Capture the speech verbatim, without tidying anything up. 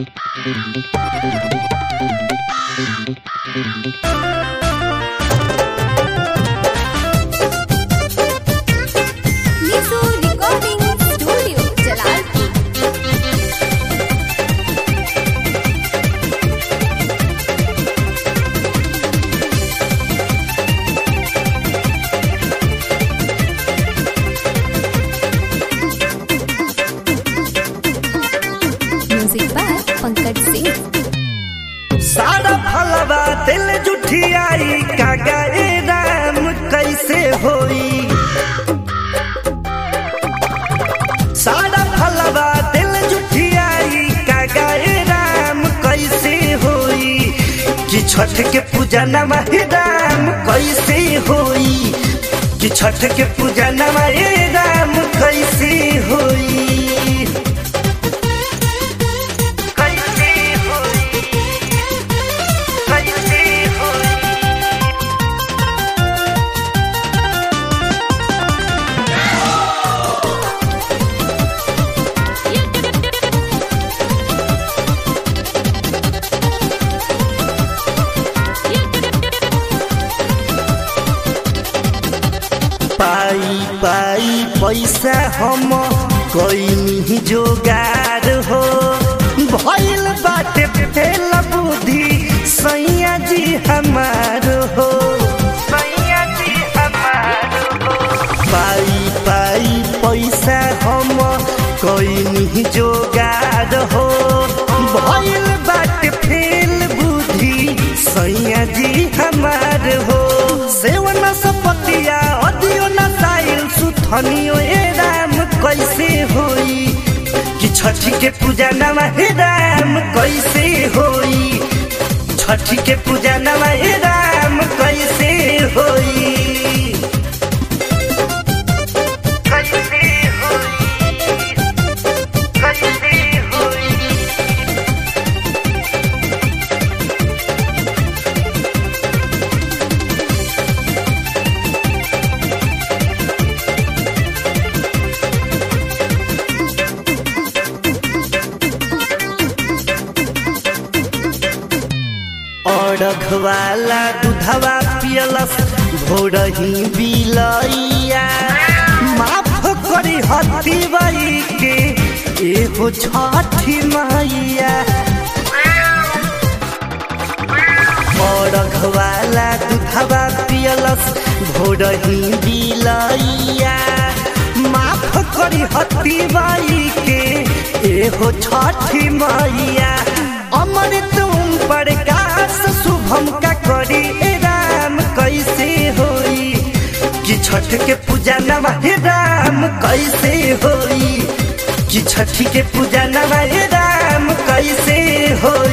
सारा फलवा दिल जुठियाई कागा ए राम कैसे होई। सारा फलवा दिल जुठियाई कागा ए राम कैसे होई। कि छठ के पूजा नमा हे राम कैसे होई। कि छठ के पूजा नमा ए राम कैसे होई। पाई पाई पैसा हम कोई जोगार हो। भइल बाटे फेल बुद्धि सैया जी हमार हो। सैया जी हमार हो। पाई पाई पैसा हम कोई जोगार हो। भइल बाटे फेल बुद्धि सैया जी हमार हो। सेवन सपतिया अदियो नसाइल सुथनियो ए राम कैसे होई। कि छठी के पूजा नमा हे राम कैसे होई। छठी के पूजा नमा हे राम कैसे होई। कैसे होई। कैसे होई। रखवाला दूधवा पियलस भोरही बिलैया। माफ करी हती बाई के एगो छठी मैया। रखवाला दूधवा पियलस भोरही बिलैया। माफ करी हती बाई के एगो छठी मैया। अमृत प्रकाश शुभम का करी ए राम कैसे होई। कि छठ के पूजा नमा हे राम कैसे होई। कि छठी के पूजा नमा हे राम कैसे होई।